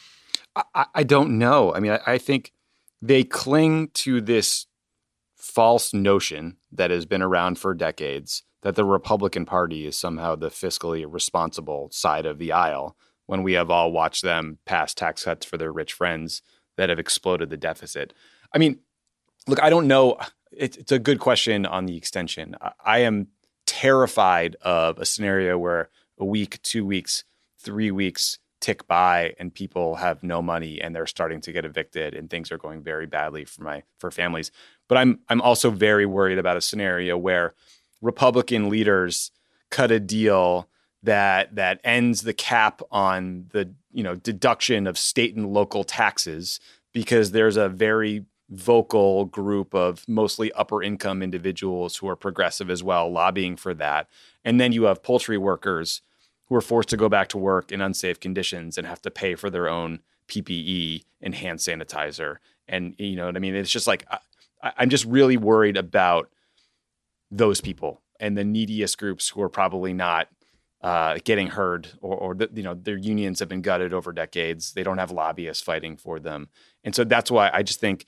I, I don't know. I mean, I, I think they cling to this false notion that has been around for decades that the Republican Party is somehow the fiscally responsible side of the aisle, when we have all watched them pass tax cuts for their rich friends that have exploded the deficit. I mean, look, I don't know. It, it's a good question on the extension. I, I am terrified of a scenario where a week, two weeks, three weeks tick by and people have no money and they're starting to get evicted and things are going very badly for my for families. But I'm I'm also very worried about a scenario where Republican leaders cut a deal that that ends the cap on the, you know, deduction of state and local taxes because there's a very vocal group of mostly upper income individuals who are progressive as well lobbying for that. And then you have poultry workers who are forced to go back to work in unsafe conditions and have to pay for their own P P E and hand sanitizer. And you know what I mean? It's just like, I, I'm just really worried about those people and the neediest groups who are probably not uh, getting heard or, or the, you know, their unions have been gutted over decades. They don't have lobbyists fighting for them. And so that's why I just think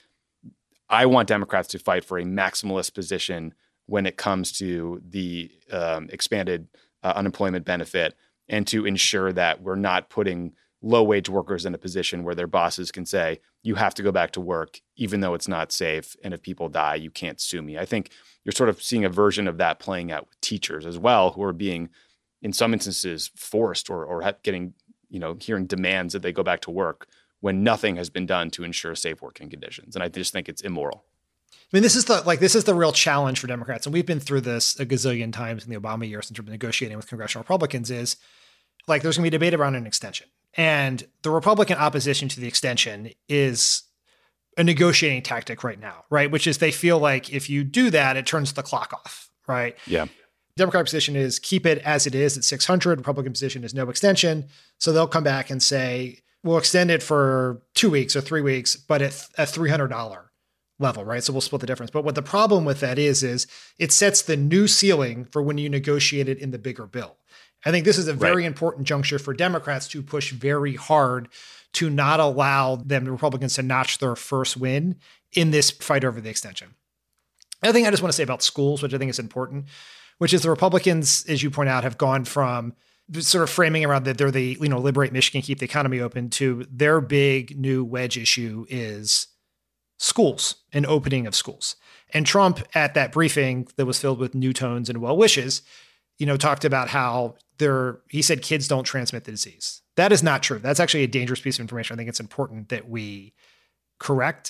I want Democrats to fight for a maximalist position when it comes to the um, expanded uh, unemployment benefit, and to ensure that we're not putting low-wage workers in a position where their bosses can say, you have to go back to work, even though it's not safe. And if people die, you can't sue me. I think you're sort of seeing a version of that playing out with teachers as well, who are being, in some instances, forced or, or getting, you know, hearing demands that they go back to work when nothing has been done to ensure safe working conditions. And I just think it's immoral. I mean, this is the like this is the real challenge for Democrats, and we've been through this a gazillion times in the Obama years in terms of negotiating with congressional Republicans. Is like there's going to be a debate around an extension, and the Republican opposition to the extension is a negotiating tactic right now, right? Which is they feel like if you do that, it turns the clock off, right? Yeah. Democratic position is keep it as it is at six hundred. Republican position is no extension. So they'll come back and say, we'll extend it for two weeks or three weeks, but at a three hundred dollars level, right? So we'll split the difference. But what the problem with that is, is it sets the new ceiling for when you negotiate it in the bigger bill. I think this is a very right. important juncture for Democrats to push very hard to not allow them, the Republicans, to notch their first win in this fight over the extension. Another thing I just want to say about schools, which I think is important, which is the Republicans, as you point out, have gone from sort of framing around that they're the, you know, liberate Michigan, keep the economy open, to their big new wedge issue is schools and opening of schools. And Trump, at that briefing that was filled with new tones and well wishes, you know, talked about how there, he said kids don't transmit the disease. That is not true. That's actually a dangerous piece of information. I think it's important that we correct,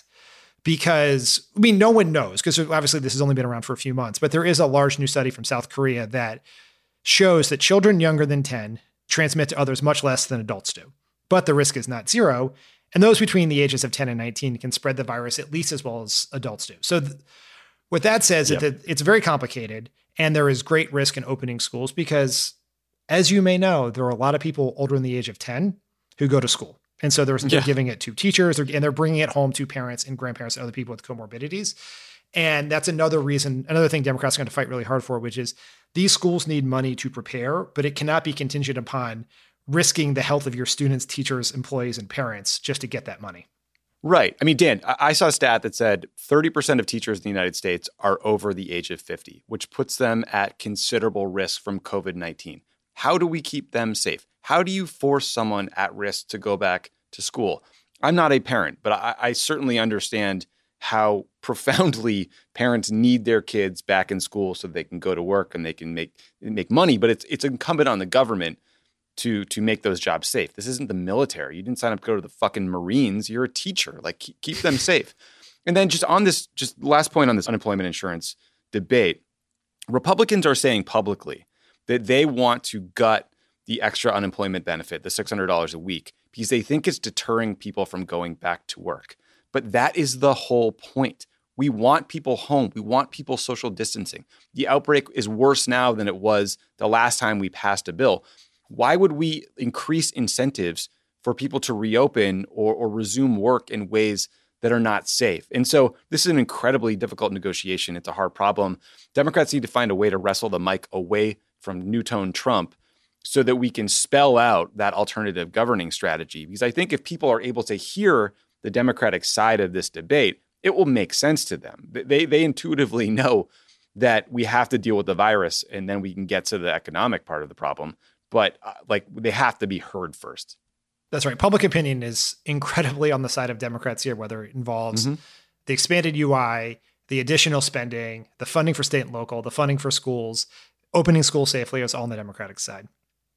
because, I mean, no one knows, because obviously this has only been around for a few months, but there is a large new study from South Korea that shows that children younger than ten transmit to others much less than adults do, but the risk is not zero. And those between the ages of ten and nineteen can spread the virus at least as well as adults do. So th- what that says yep. is that it's very complicated, and there is great risk in opening schools because, as you may know, there are a lot of people older than the age of ten who go to school. And so they're, yeah. they're giving it to teachers, and they're bringing it home to parents and grandparents and other people with comorbidities. And that's another reason, another thing Democrats are going to fight really hard for, which is these schools need money to prepare, but it cannot be contingent upon risking the health of your students, teachers, employees, and parents just to get that money. Right. I mean, Dan, I saw a stat that said thirty percent of teachers in the United States are over the age of fifty, which puts them at considerable risk from covid nineteen. How do we keep them safe? How do you force someone at risk to go back to school? I'm not a parent, but I, I certainly understand how profoundly parents need their kids back in school so they can go to work and they can make make money. But it's it's incumbent on the government to to make those jobs safe. This isn't the military. You didn't sign up to go to the fucking Marines. You're a teacher. Like, keep, keep them safe. And then just on this, just last point on this unemployment insurance debate, Republicans are saying publicly that they want to gut the extra unemployment benefit, the six hundred dollars a week, because they think it's deterring people from going back to work. But that is the whole point. We want people home. We want people social distancing. The outbreak is worse now than it was the last time we passed a bill. Why would we increase incentives for people to reopen or, or resume work in ways that are not safe? And so this is an incredibly difficult negotiation. It's a hard problem. Democrats need to find a way to wrestle the mic away from new-tone Trump so that we can spell out that alternative governing strategy. Because I think if people are able to hear the Democratic side of this debate, it will make sense to them. They, they intuitively know that we have to deal with the virus and then we can get to the economic part of the problem. But uh, like they have to be heard first. That's right. Public opinion is incredibly on the side of Democrats here, whether it involves mm-hmm. the expanded U I, the additional spending, the funding for state and local, the funding for schools, opening schools safely. It's all on the Democratic side.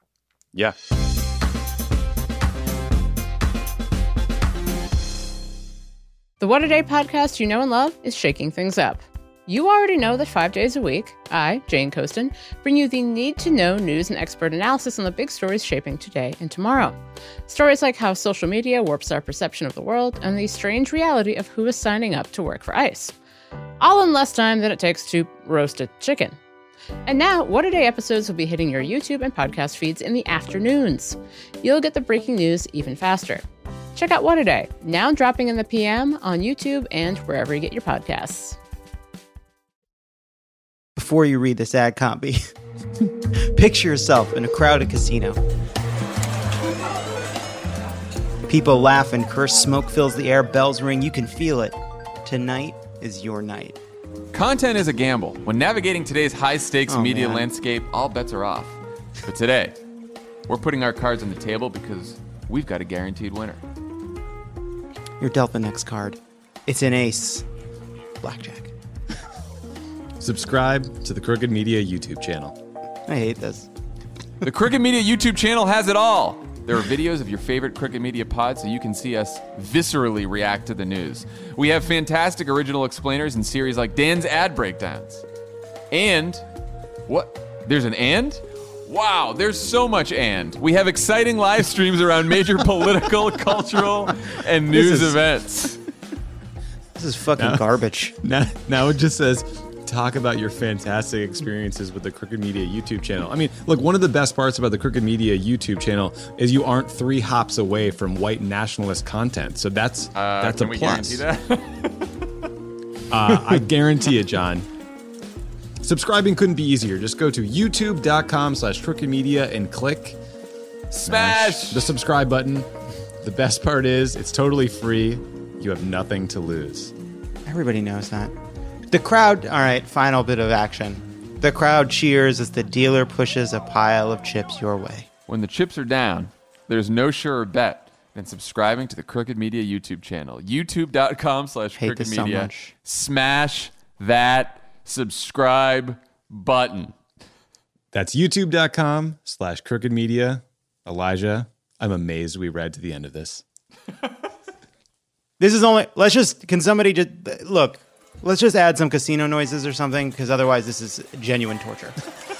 Yeah. The What a Day podcast you know and love is shaking things up. You already know that five days a week, I, Jane Coaston, bring you the need-to-know news and expert analysis on the big stories shaping today and tomorrow. Stories like how social media warps our perception of the world and the strange reality of who is signing up to work for ICE. All in less time than it takes to roast a chicken. And now, What a Day episodes will be hitting your YouTube and podcast feeds in the afternoons. You'll get the breaking news even faster. Check out What a Day, now dropping in the P M on YouTube and wherever you get your podcasts. Before you read this ad copy, picture yourself in a crowded casino. People laugh and curse, smoke fills the air, bells ring, you can feel it. Tonight is your night. Content is a gamble. When navigating today's high-stakes oh, media man. landscape, all bets are off. But today, we're putting our cards on the table because we've got a guaranteed winner. You're dealt the next card. It's an ace. Blackjack. Subscribe to the Crooked Media YouTube channel. I hate this. The Crooked Media YouTube channel has it all. There are videos of your favorite Crooked Media pods so you can see us viscerally react to the news. We have fantastic original explainers in series like Dan's Ad Breakdowns. And, what? There's an and? Wow, there's so much and. We have exciting live streams around major political, cultural, and news is... events. This is fucking now, garbage. Now, now it just says, talk about your fantastic experiences with the Crooked Media YouTube channel. I mean, look, one of the best parts about the Crooked Media YouTube channel is you aren't three hops away from white nationalist content. So that's uh, that's can a we plus. Guarantee that? uh, I guarantee it, John. Subscribing couldn't be easier. Just go to youtube.com slash crooked media and click smash the subscribe button. The best part is it's totally free. You have nothing to lose. Everybody knows that. The crowd, all right, final bit of action. The crowd cheers as the dealer pushes a pile of chips your way. When the chips are down, there's no surer bet than subscribing to the Crooked Media YouTube channel. YouTube.com slash Crooked this so Media. much. Smash that subscribe button. That's youtube.com slash crooked media. Elijah, I'm amazed we read to the end of this. This is only, let's just, can somebody just, look, let's just add some casino noises or something, because otherwise this is genuine torture.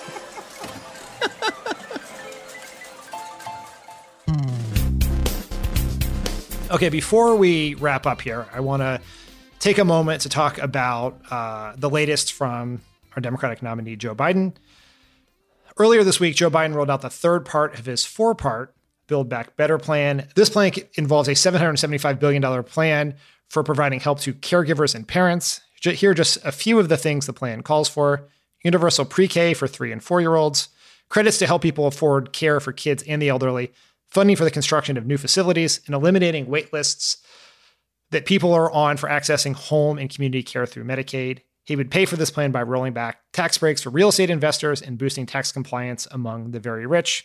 Okay, before we wrap up here, I want to take a moment to talk about uh, the latest from our Democratic nominee, Joe Biden. Earlier this week, Joe Biden rolled out the third part of his four-part Build Back Better plan. This plan involves a seven hundred seventy-five billion dollars plan for providing help to caregivers and parents. Here are just a few of the things the plan calls for. Universal pre-K for three and four-year-olds, credits to help people afford care for kids and the elderly, funding for the construction of new facilities, and eliminating wait lists that people are on for accessing home and community care through Medicaid. He would pay for this plan by rolling back tax breaks for real estate investors and boosting tax compliance among the very rich.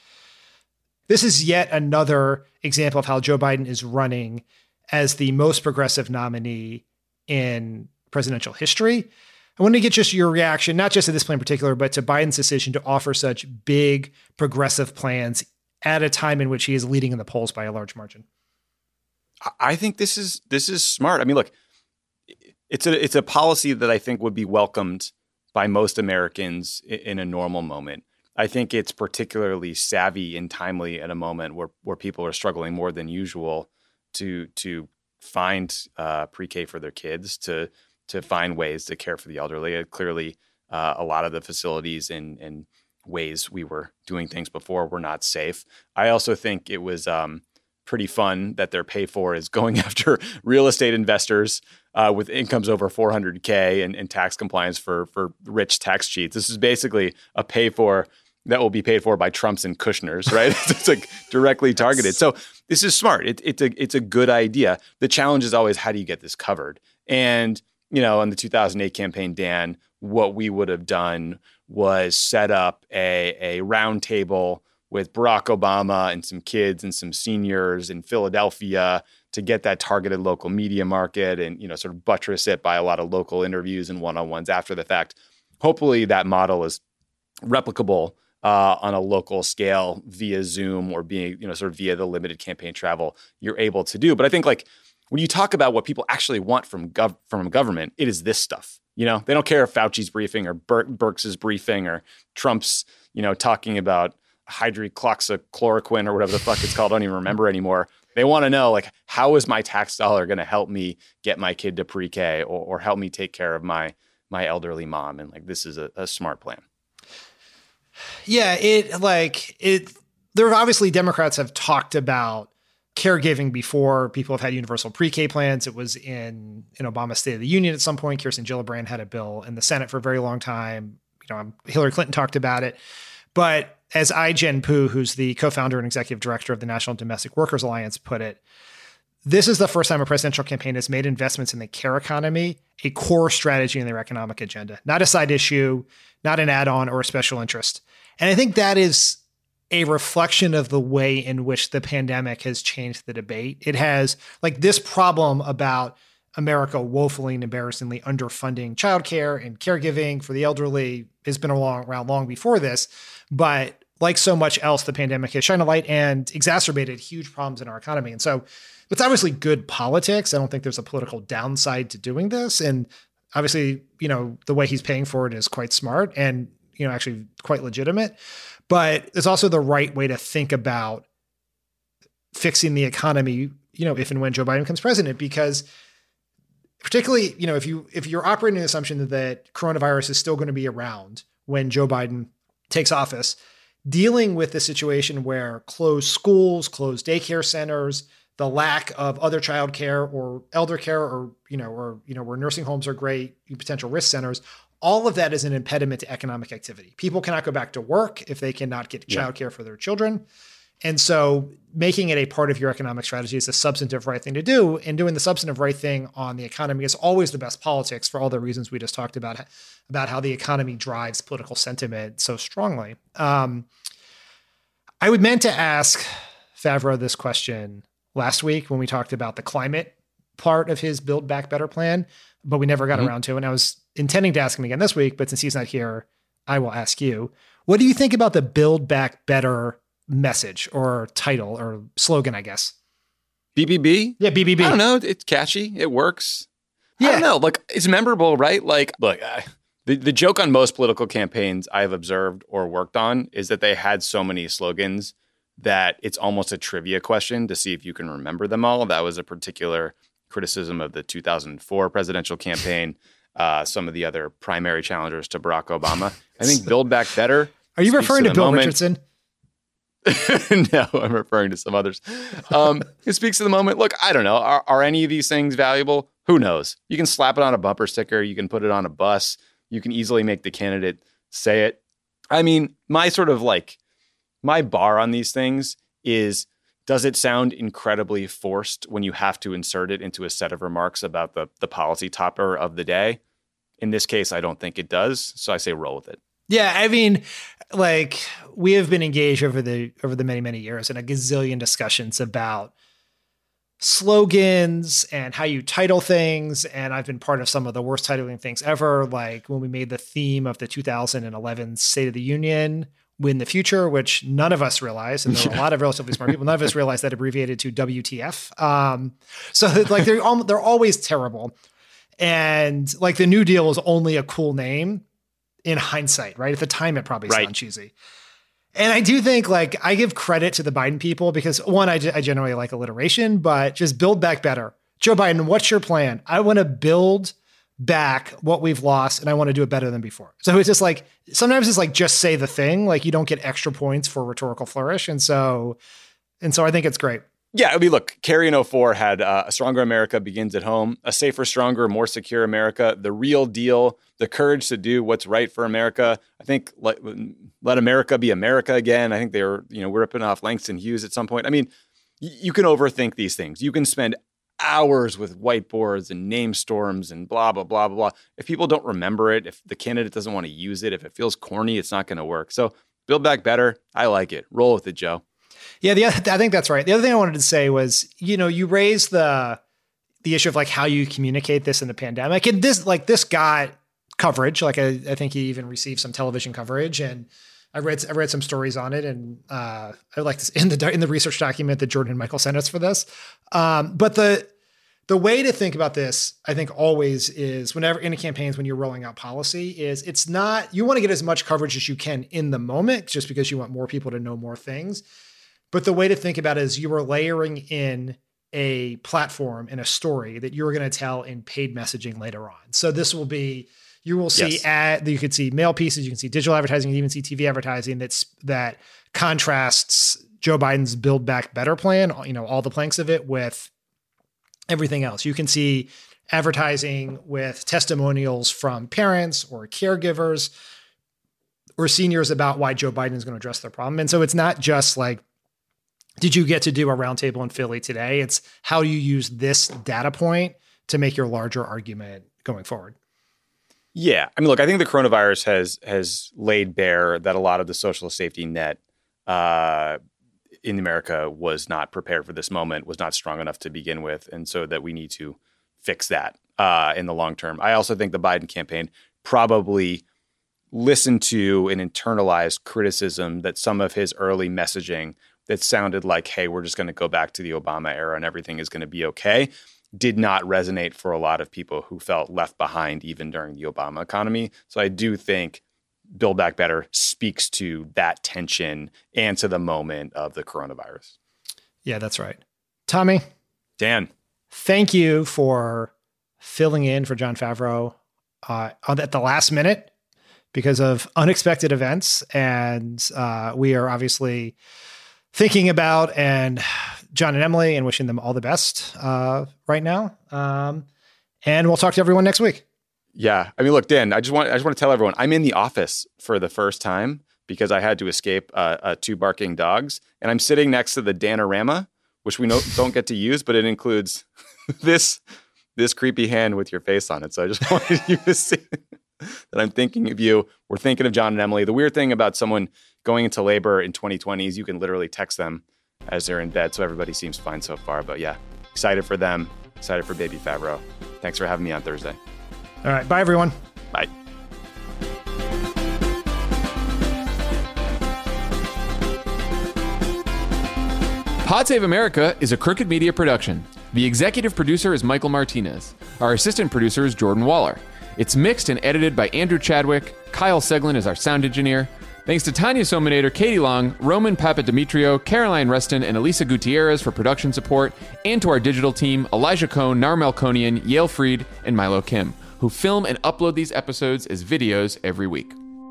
This is yet another example of how Joe Biden is running as the most progressive nominee in presidential history. I want to get just your reaction, not just to this plan in particular, but to Biden's decision to offer such big progressive plans at a time in which he is leading in the polls by a large margin. I think this is this is smart. I mean, look, it's a it's a policy that I think would be welcomed by most Americans in a normal moment. I think it's particularly savvy and timely at a moment where where people are struggling more than usual to to find uh, pre-K for their kids, to to find ways to care for the elderly. Uh, clearly, uh, a lot of the facilities and and ways we were doing things before were not safe. I also think it was um, pretty fun that their pay for is going after real estate investors uh, with incomes over four hundred K and, and tax compliance for for rich tax cheats. This is basically a pay for that will be paid for by Trumps and Kushners, right? It's like directly targeted. So this is smart. It, it's a it's a good idea. The challenge is always, how do you get this covered? And, you know, in the two thousand eight campaign, Dan, what we would have done was set up a, a round table with Barack Obama and some kids and some seniors in Philadelphia to get that targeted local media market and, you know, sort of buttress it by a lot of local interviews and one-on-ones after the fact. Hopefully that model is replicable Uh, on a local scale via Zoom or being, you know, sort of via the limited campaign travel you're able to do. But I think, like, when you talk about what people actually want from gov- from government, it is this stuff. You know, they don't care if Fauci's briefing or Ber- Birx's briefing or Trump's, you know, talking about hydroxychloroquine or whatever the fuck it's called. I don't even remember anymore. They want to know, like, how is my tax dollar going to help me get my kid to pre-K or, or help me take care of my my elderly mom? And, like, this is a, a smart plan. Yeah, it like it. There are obviously Democrats have talked about caregiving before. People have had universal pre-K plans. It was in in Obama's State of the Union at some point. Kirsten Gillibrand had a bill in the Senate for a very long time. You know, Hillary Clinton talked about it. But as I-Jen Poo, who's the co-founder and executive director of the National Domestic Workers Alliance, put it, this is the first time a presidential campaign has made investments in the care economy a core strategy in their economic agenda, not a side issue, not an add-on or a special interest. And I think that is a reflection of the way in which the pandemic has changed the debate. It has, like, this problem about America woefully and embarrassingly underfunding childcare and caregiving for the elderly has been around long before this. But like so much else, the pandemic has shined a light and exacerbated huge problems in our economy. And so it's obviously good politics. I don't think there's a political downside to doing this. And obviously, you know, the way he's paying for it is quite smart and, you know, actually quite legitimate. But it's also the right way to think about fixing the economy, you know, if and when Joe Biden becomes president, because particularly, you know, if you if you're operating an assumption that coronavirus is still going to be around when Joe Biden takes office, dealing with the situation where closed schools, closed daycare centers, the lack of other child care or elder care, or, you know, or, you know, where nursing homes are great, potential risk centers, all of that is an impediment to economic activity. People cannot go back to work if they cannot get Yeah. child care for their children. And so making it a part of your economic strategy is a substantive right thing to do. And doing the substantive right thing on the economy is always the best politics for all the reasons we just talked about, about how the economy drives political sentiment so strongly. Um, I would meant to ask Favreau this question last week when we talked about the climate part of his Build Back Better plan, but we never got Mm-hmm. around to it. And I was intending to ask him again this week, but since he's not here, I will ask you. What do you think about the Build Back Better message or title or slogan, I guess? B B B? Yeah, B B B. I don't know. It's catchy. It works. Yeah. I don't know. Look, it's memorable, right? Like, look, I, the, the joke on most political campaigns I've observed or worked on is that they had so many slogans that it's almost a trivia question to see if you can remember them all. That was a particular criticism of the two thousand four presidential campaign, uh, some of the other primary challengers to Barack Obama. I think Build Back Better. Are you referring to, to Bill moment. Richardson? No, I'm referring to some others. Um, it speaks to the moment. Look, I don't know. Are, are any of these things valuable? Who knows? You can slap it on a bumper sticker. You can put it on a bus. You can easily make the candidate say it. I mean, my sort of like, my bar on these things is, does it sound incredibly forced when you have to insert it into a set of remarks about the, the policy topper of the day? In this case, I don't think it does. So I say roll with it. Yeah, I mean, like we have been engaged over the over the many, many years in a gazillion discussions about slogans and how you title things. And I've been part of some of the worst titling things ever, like when we made the theme of the two thousand eleven State of the Union, Win the Future, which none of us realized, and there were a lot of relatively smart people, none of us realized that abbreviated to W T F. Um, so like they're, al- they're always terrible. And like the New Deal is only a cool name in hindsight, right? At the time, it probably Right. sounded cheesy. And I do think like I give credit to the Biden people because one, I, I generally like alliteration, but just Build Back Better. Joe Biden, what's your plan? I want to build back what we've lost and I want to do it better than before. So it's just like, sometimes it's like, just say the thing, like you don't get extra points for rhetorical flourish. And so, and so I think it's great. Yeah, I mean, look, Kerry in oh four had uh, a stronger America begins at home, a safer, stronger, more secure America, the real deal, the courage to do what's right for America. I think let, let America be America again. I think they were, you know, we're ripping off Langston Hughes at some point. I mean, y- you can overthink these things. You can spend hours with whiteboards and name storms and blah, blah, blah, blah, blah. If people don't remember it, if the candidate doesn't want to use it, if it feels corny, it's not going to work. So Build Back Better. I like it. Roll with it, Joe. Yeah, the other, I think that's right. The other thing I wanted to say was, you know, you raised the the issue of like how you communicate this in the pandemic, and this like this got coverage. Like I, I think he even received some television coverage, and I read I read some stories on it, and uh, I like this in the in the research document that Jordan and Michael sent us for this. Um, but the the way to think about this, I think, always is whenever in a campaigns when you're rolling out policy, is it's not you want to get as much coverage as you can in the moment, just because you want more people to know more things. But the way to think about it is you are layering in a platform and a story that you're going to tell in paid messaging later on. So this will be, you will see Yes. ad, you could see mail pieces, you can see digital advertising, you even see T V advertising that's that contrasts Joe Biden's Build Back Better plan, you know, all the planks of it with everything else. You can see advertising with testimonials from parents or caregivers or seniors about why Joe Biden is going to address their problem. And so it's not just like, did you get to do a roundtable in Philly today? It's how you use this data point to make your larger argument going forward. Yeah. I mean, look, I think the coronavirus has has laid bare that a lot of the social safety net uh, in America was not prepared for this moment, was not strong enough to begin with. And so that we need to fix that uh, in the long term. I also think the Biden campaign probably listened to and internalized criticism that some of his early messaging that sounded like, hey, we're just going to go back to the Obama era and everything is going to be okay, did not resonate for a lot of people who felt left behind even during the Obama economy. So I do think Build Back Better speaks to that tension and to the moment of the coronavirus. Yeah, that's right. Tommy. Dan. Thank you for filling in for Jon Favreau uh, at the last minute because of unexpected events. And uh, we are obviously thinking about and John and Emily and wishing them all the best uh, right now. Um, and we'll talk to everyone next week. Yeah. I mean, look, Dan, I just want I just want to tell everyone I'm in the office for the first time because I had to escape uh, uh, two barking dogs. And I'm sitting next to the Danorama, which we know, don't get to use, but it includes this this creepy hand with your face on it. So I just wanted you to see that I'm thinking of you. We're thinking of John and Emily. The weird thing about someone going into labor in twenty twenty is you can literally text them as they're in bed. So everybody seems fine so far. But yeah, excited for them. Excited for baby Favreau. Thanks for having me on Thursday. All right. Bye, everyone. Bye. Pod Save America is a Crooked Media production. The executive producer is Michael Martinez. Our assistant producer is Jordan Waller. It's mixed and edited by Andrew Chadwick. Kyle Seglin is our sound engineer. Thanks to Tanya Sominator, Katie Long, Roman Papadimitriou, Caroline Reston, and Elisa Gutierrez for production support, and to our digital team, Elijah Cohn, Nar Melkonian, Yale Freed, and Milo Kim, who film and upload these episodes as videos every week.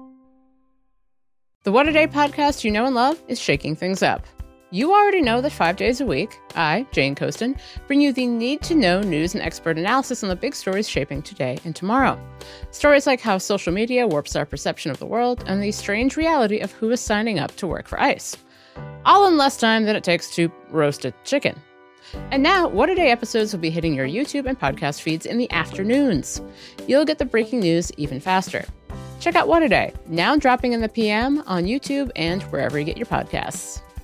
The What a Day podcast you know and love is shaking things up. You already know that five days a week, I, Jane Coaston, bring you the need-to-know news and expert analysis on the big stories shaping today and tomorrow. Stories like how social media warps our perception of the world and the strange reality of who is signing up to work for ICE. All in less time than it takes to roast a chicken. And now, What a Day episodes will be hitting your YouTube and podcast feeds in the afternoons. You'll get the breaking news even faster. Check out What a Day, now dropping in the P M on YouTube and wherever you get your podcasts.